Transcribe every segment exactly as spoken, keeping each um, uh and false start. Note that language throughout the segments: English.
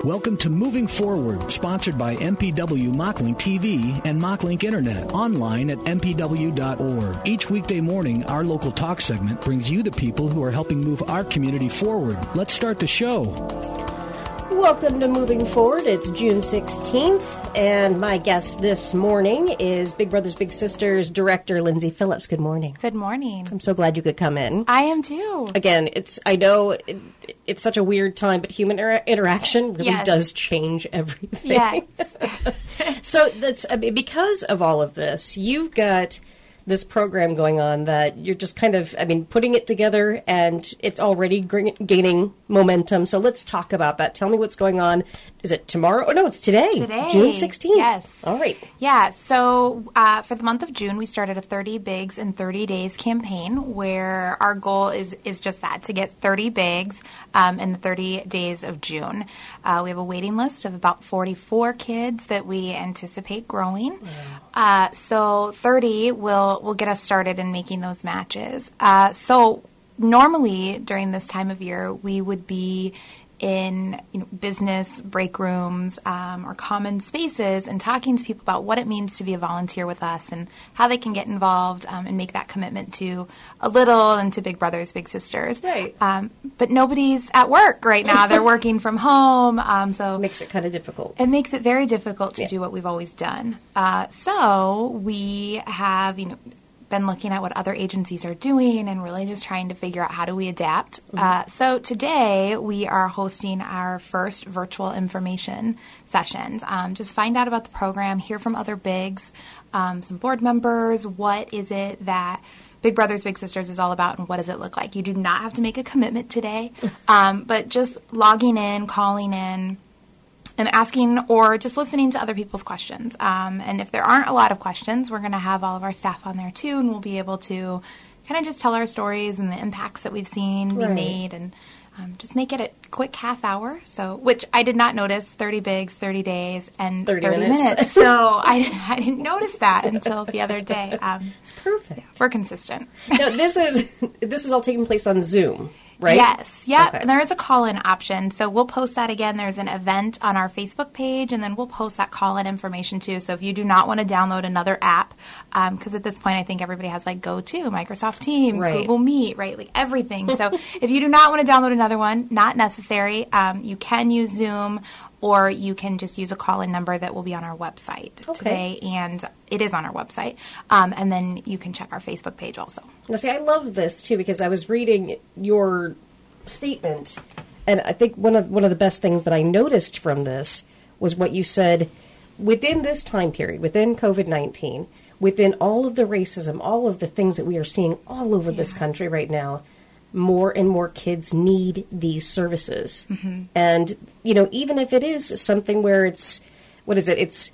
Welcome to Moving Forward, sponsored by M P W Mocklink T V and Mocklink Internet, online at m p w dot org. Each weekday morning, our local talk segment brings you the people who are helping move our community forward. Let's start the show. Welcome to Moving Forward. It's June sixteenth, and my guest this morning is Big Brothers Big Sisters Director Lindsay Phillips. Good morning. Good morning. I'm so glad you could come in. I am too. Again, it's I know it, it's such a weird time, but human inter- interaction really yes. does change everything. Yes. So that's I mean, because of all of this, you've got this program going on that you're just kind of, I mean, putting it together, and it's already g- gaining momentum. So let's talk about that. Tell me what's going on. Is it tomorrow? Oh, no, it's today. Today. June sixteenth. Yes. All right. Yeah, so uh, for the month of June, we started a thirty Bigs in thirty days campaign where our goal is, is just that, to get thirty Bigs um, in the thirty days of June. Uh, we have a waiting list of about forty-four kids that we anticipate growing. Wow. Uh, so thirty will, will get us started in making those matches. Uh, so normally during this time of year, we would be in you know, business break rooms um, or common spaces and talking to people about what it means to be a volunteer with us and how they can get involved um, and make that commitment to a little and to Big Brothers Big Sisters. Right. Um, but nobody's at work right now. They're working from home. Um, so it makes it kind of difficult. It makes it very difficult to yeah. do what we've always done. Uh, so we have, you know, been looking at what other agencies are doing and really just trying to figure out how do we adapt. Mm-hmm. Uh, so today we are hosting our first virtual information sessions. Um, just find out about the program, hear from other bigs, um, some board members. What is it that Big Brothers Big Sisters is all about, and what does it look like? You do not have to make a commitment today, um, but just logging in, calling in, and asking or just listening to other people's questions. Um, and if there aren't a lot of questions, we're going to have all of our staff on there too, and we'll be able to kind of just tell our stories and the impacts that we've seen be right. made, and um, just make it a quick half hour. So, which I did not notice, thirty Bigs, thirty days, and thirty, thirty minutes. minutes. So I, I didn't notice that until the other day. Um, it's perfect. Yeah, we're consistent. Now, this is this is all taking place on Zoom. Right? Yes. Yep. Okay. And there is a call-in option. So we'll post that again. There's an event on our Facebook page, and then we'll post that call-in information too. So if you do not want to download another app, because um, at this point I think everybody has like GoTo, Microsoft Teams, right. Google Meet, right? Like everything. So if you do not want to download another one, not necessary. Um, you can use Zoom, or you can just use a call-in number that will be on our website okay. today, and it is on our website. Um, and then you can check our Facebook page also. Now, see, I love this, too, because I was reading your statement, and I think one of one of the best things that I noticed from this was what you said, within this time period, within COVID nineteen, within all of the racism, all of the things that we are seeing all over yeah. this country right now, more and more kids need these services. Mm-hmm. And, you know, even if it is something where it's, what is it, it's,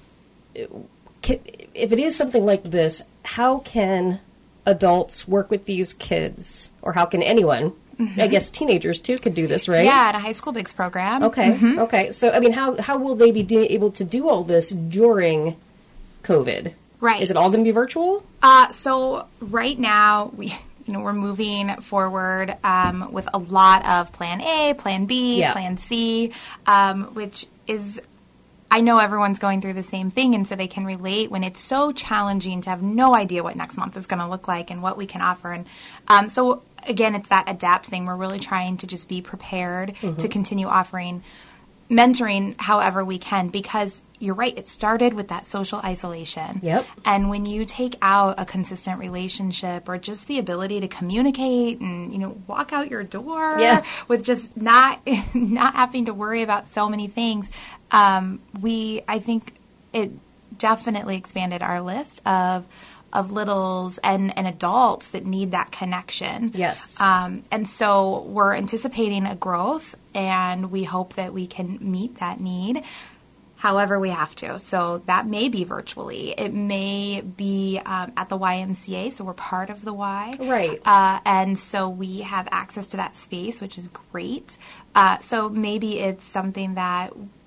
if it is something like this, how can adults work with these kids, or how can anyone, mm-hmm. I guess teenagers too could do this, right? Yeah, at a high school Bigs program. Okay, mm-hmm. okay. So, I mean, how, how will they be do, able to do all this during COVID? Right. Is it all going to be virtual? Uh, so right now, we... You know, we're moving forward um, with a lot of Plan A, Plan B, yeah. Plan C, um, which is, I know everyone's going through the same thing, and so they can relate when it's so challenging to have no idea what next month is going to look like and what we can offer. And um, so, again, it's that adapt thing. We're really trying to just be prepared mm-hmm. to continue offering mentoring however we can, because you're right, it started with that social isolation. Yep. And when you take out a consistent relationship, or just the ability to communicate and, you know, walk out your door yeah. with just not not having to worry about so many things, um, we I think it definitely expanded our list of of littles and, and adults that need that connection. Yes. Um, and so we're anticipating a growth, and we hope that we can meet that need however we have to. So that may be virtually. It may be um, at the Y M C A, so we're part of the Y. Right. Uh, and so we have access to that space, which is great. Uh, so maybe it's something that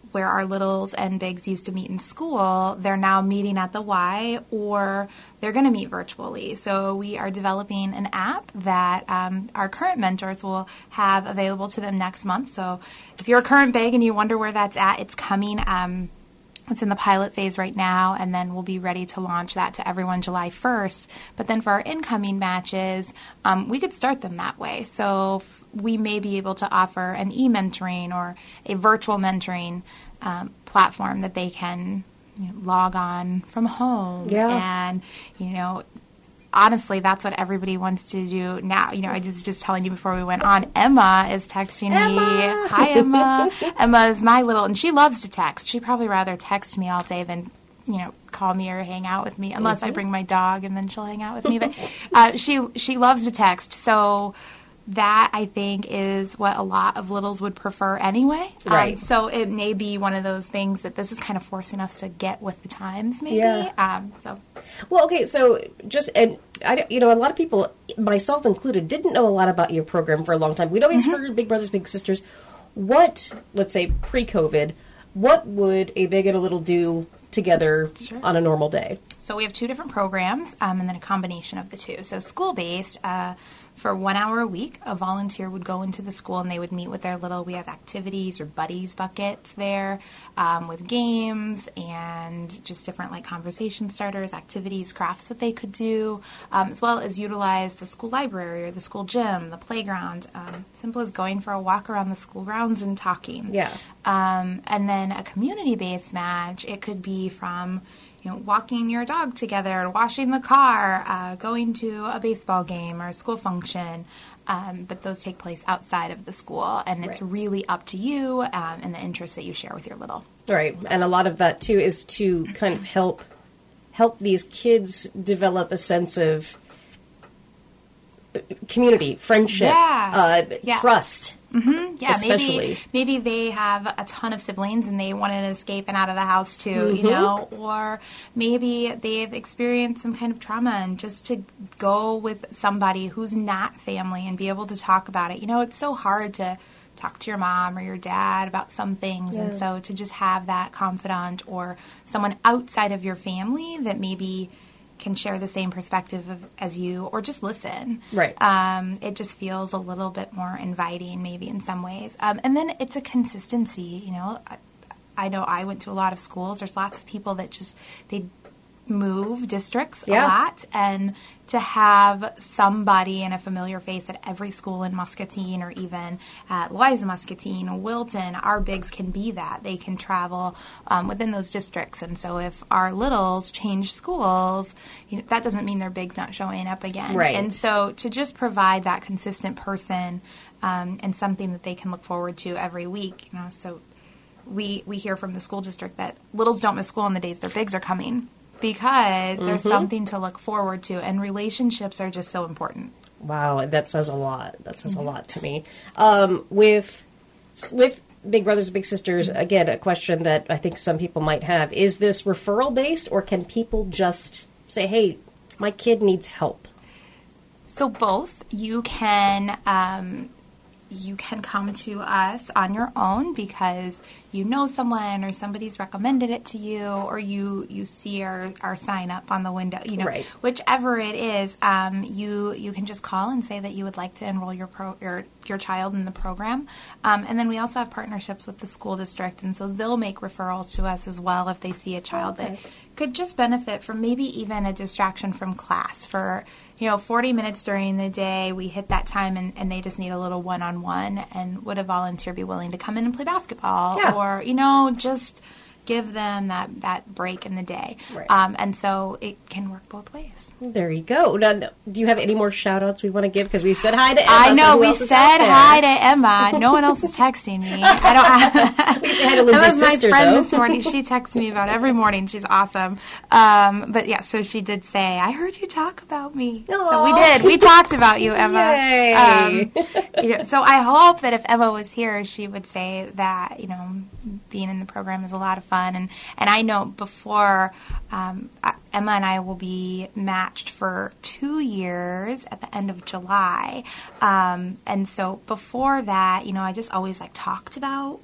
where our littles and bigs used to meet in school, they're now meeting at the Y, or they're going to meet virtually. So we are developing an app that um, our current mentors will have available to them next month. So if you're a current big and you wonder where that's at, it's coming. Um, it's in the pilot phase right now, and then we'll be ready to launch that to everyone July first. But then for our incoming matches, um, we could start them that way. So we may be able to offer an e-mentoring or a virtual mentoring um, platform that they can, you know, log on from home. Yeah. And, you know, honestly, that's what everybody wants to do now. You know, I was just telling you before we went on, Emma is texting Emma! me. Hi, Emma. Emma is my little, and she loves to text. She'd probably rather text me all day than, you know, call me or hang out with me, unless mm-hmm. I bring my dog and then she'll hang out with me. But uh, she she loves to text. So that, I think, is what a lot of littles would prefer anyway. Right. Um, so it may be one of those things that this is kind of forcing us to get with the times, maybe. Yeah. Um, so. Well, okay, so just, and I, you know, a lot of people, myself included, didn't know a lot about your program for a long time. We'd always mm-hmm. heard Big Brothers Big Sisters. What, let's say pre-COVID, what would a big and a little do together sure. on a normal day? So we have two different programs, um, and then a combination of the two. So school-based, uh, for one hour a week, a volunteer would go into the school and they would meet with their little, we have activities or buddies buckets there um, with games and just different like conversation starters, activities, crafts that they could do, um, as well as utilize the school library or the school gym, the playground, um, simple as going for a walk around the school grounds and talking. Yeah. Um, and then a community-based match, it could be from, you know, walking your dog together, washing the car, uh, going to a baseball game or a school function. Um, but those take place outside of the school, and it's right. really up to you um, and the interests that you share with your little. Right, and a lot of that, too, is to kind of help help these kids develop a sense of community, friendship, yeah. uh, yeah. trust. Mm-hmm. Yeah, especially. maybe maybe they have a ton of siblings and they wanted to escape and out of the house too, mm-hmm. you know, or maybe they've experienced some kind of trauma and just to go with somebody who's not family and be able to talk about it. You know, it's so hard to talk to your mom or your dad about some things, yeah. and so to just have that confidant or someone outside of your family that maybe can share the same perspective of, as you, or just listen. Right. Um, it just feels a little bit more inviting, maybe in some ways. Um, and then it's a consistency. You know, I, I know I went to a lot of schools. There's lots of people that just they move districts yeah. a lot, and to have somebody and a familiar face at every school in Muscatine or even at Louisa Muscatine, Wilton, our bigs can be that. They can travel um, within those districts. And so if our littles change schools, you know, that doesn't mean their big's not showing up again. Right. And so to just provide that consistent person um, and something that they can look forward to every week, you know, so we, we hear from the school district that littles don't miss school on the days their bigs are coming, because there's mm-hmm. something to look forward to, and relationships are just so important. Wow, that says a lot. That says mm-hmm. a lot to me. Um, with with Big Brothers Big Sisters, again, a question that I think some people might have, is this referral-based, or can people just say, hey, my kid needs help? So both. You can... Um, you can come to us on your own because you know someone or somebody's recommended it to you, or you, you see our, our sign up on the window, you know, right. whichever it is, um, you, you can just call and say that you would like to enroll your pro, your, your child in the program. Um, and then we also have partnerships with the school district, and so they'll make referrals to us as well if they see a child okay. that could just benefit from maybe even a distraction from class for, you know, forty minutes during the day. We hit that time and, and they just need a little one-on-one, and would a volunteer be willing to come in and play basketball yeah. or, you know, just give them that, that break in the day. Right. Um, and so it can work both ways. There you go. Now, do you have any more shout-outs we want to give? Because we said hi to Emma. I know, so we said hi to Emma. No one else is texting me. I don't have... we said hi to Lindsay's sister, my friend though. this morning. She texts me about every morning. She's awesome. Um, but, yeah, so she did say, I heard you talk about me. Aww. So we did. We talked about you, Emma. Yay. Um, you know, so I hope that if Emma was here, she would say that, you know, being in the program is a lot of fun. And, and I know before um, Emma and I will be matched for two years at the end of July. Um, and so before that, you know, I just always like talked about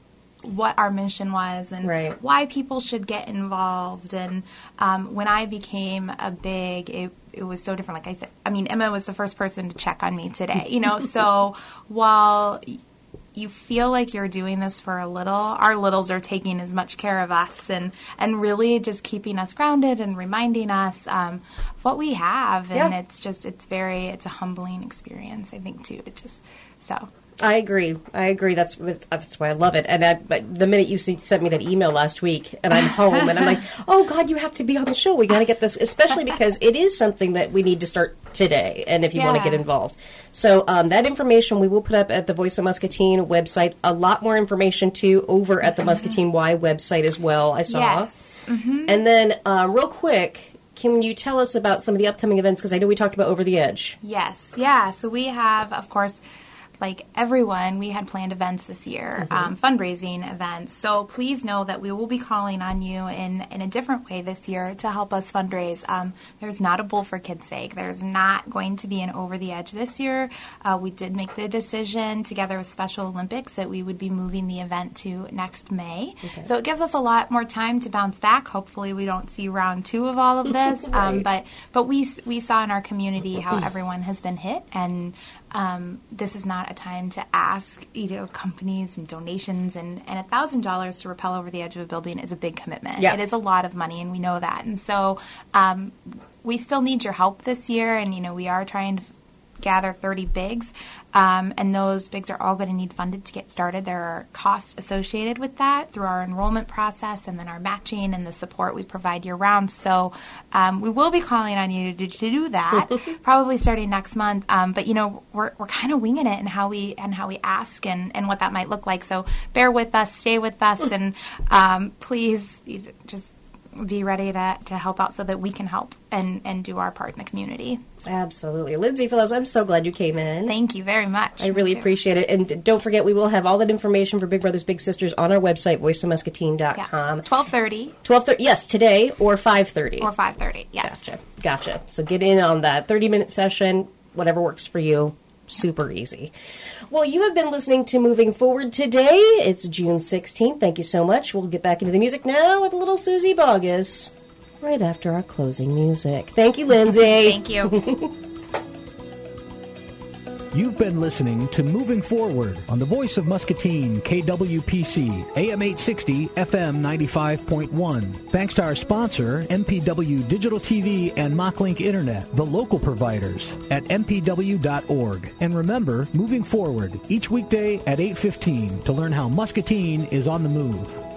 what our mission was and right. why people should get involved. And um, when I became a big, it, it was so different. Like I said, I mean, Emma was the first person to check on me today, you know, so while you feel like you're doing this for a little, our littles are taking as much care of us and, and really just keeping us grounded and reminding us um, of what we have. And yeah. it's just, it's very, it's a humbling experience, I think, too, to just, so. I agree. I agree. That's that's why I love it. And I, but the minute you sent me that email last week, and I'm home, and I'm like, oh God, you have to be on the show. We got to get this, especially because it is something that we need to start today. And if you yeah. want to get involved, so um, that information we will put up at the Voice of Muscatine website. A lot more information too over at the mm-hmm. Muscatine Y website as well. I saw. Yes. Mm-hmm. And then, uh, real quick. Can you tell us about some of the upcoming events? Because I know we talked about Over the Edge. Yes. Yeah. So we have, of course, like everyone, we had planned events this year, mm-hmm. um, fundraising events. So please know that we will be calling on you in, in a different way this year to help us fundraise. Um, there's not a Bowl for Kids' Sake. There's not going to be an Over the Edge this year. Uh, we did make the decision together with Special Olympics that we would be moving the event to next May. Okay. So it gives us a lot more time to bounce back. Hopefully we don't see round two of all of this. right. um, but but we, we saw in our community how everyone has been hit, and Um, this is not a time to ask, you know, companies and donations, and, and one thousand dollars to rappel over the edge of a building is a big commitment. Yeah. It is a lot of money, and we know that. And so um, we still need your help this year, and, you know, we are trying to gather thirty bigs, um, and those bigs are all going to need funded to get started. There are costs associated with that through our enrollment process, and then our matching and the support we provide year-round. So um, we will be calling on you to, to do that, probably starting next month. Um, but you know, we're we're kind of winging it in how we and how we ask and, and what that might look like. So bear with us, stay with us, and um, please just be ready to, to help out so that we can help and, and do our part in the community. Absolutely. Lindsay Phillips, I'm so glad you came in. Thank you very much. I really appreciate it. And don't forget, we will have all that information for Big Brothers Big Sisters on our website, voice of muscatine dot com. Yeah. twelve thirty. twelve thirty, yes, today, or five thirty. Or five thirty, yes. Gotcha. Gotcha. So get in on that thirty-minute session, whatever works for you. Super easy. Well, you have been listening to Moving Forward today. It's June sixteenth. Thank you so much. We'll get back into the music now with a little Susie Boggess right after our closing music. Thank you, Lindsay. Thank you. You've been listening to Moving Forward on the Voice of Muscatine, K W P C, A M eight sixty, F M ninety-five point one. Thanks to our sponsor, M P W Digital T V and MockLink Internet, the local providers at m p w dot org. And remember, Moving Forward, each weekday at eight fifteen to learn how Muscatine is on the move.